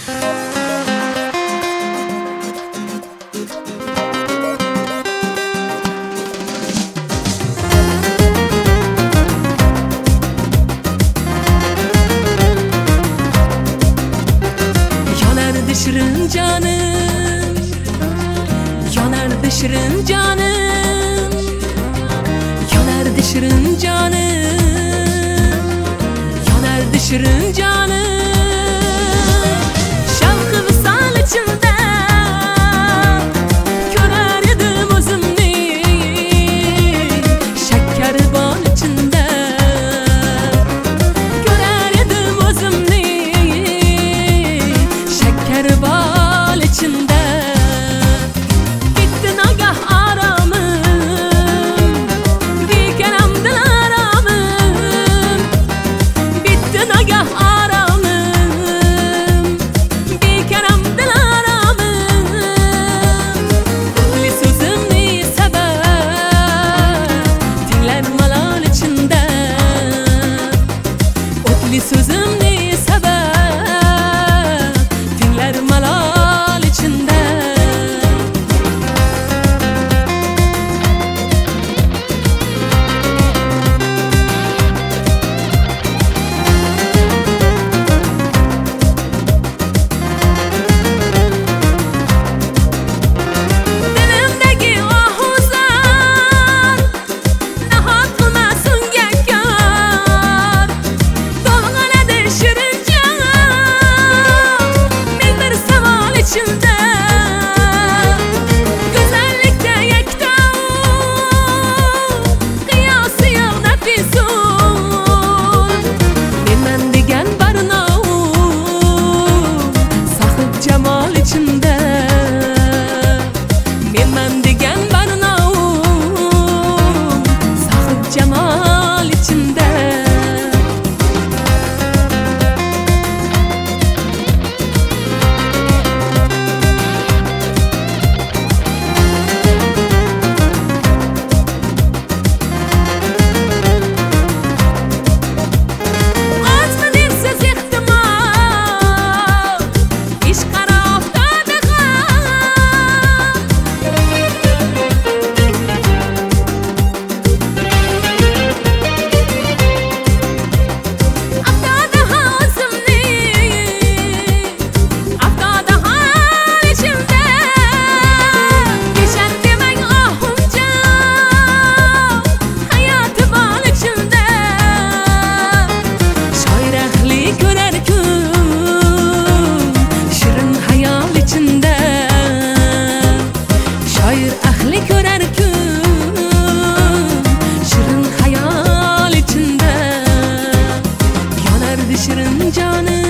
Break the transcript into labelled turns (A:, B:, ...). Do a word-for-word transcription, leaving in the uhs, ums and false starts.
A: Şirin canım, yanardı şirin canım, yanardı şirin canım, yanardı şirin canım. Şavkı visal içinde görerdim özümni, şeker bal içinde görerdim özümni, şeker bal içinde. Gittin agah aramım, bir keremdin aramım. Bittin agah aramım, bir keremdin aramım. Kutli sözümni sebep dinler malal içinde. Kutli sözümni sebep dinler malal içinde. Dilimdeki ahuzlar nahat kılmasın gekar. Dolğanadır şirin can, min bir seval içinde. Güzellikte yekta kıyası yok nefisun. Bilmem digen barına sahip cemal içinde. Bilmem digen barına sahip cemal içinde. Azmı dilsiz ihtimal, iş karaftada kal. Aftada hazımni, aftada hal içimde. Geçer demek ahımca, hayatı bal içimde. Şair ehli görer gün, şirin hayal içinde. Şair ehli görer gün, şirin hayal içinde. Yanardı şirin canım,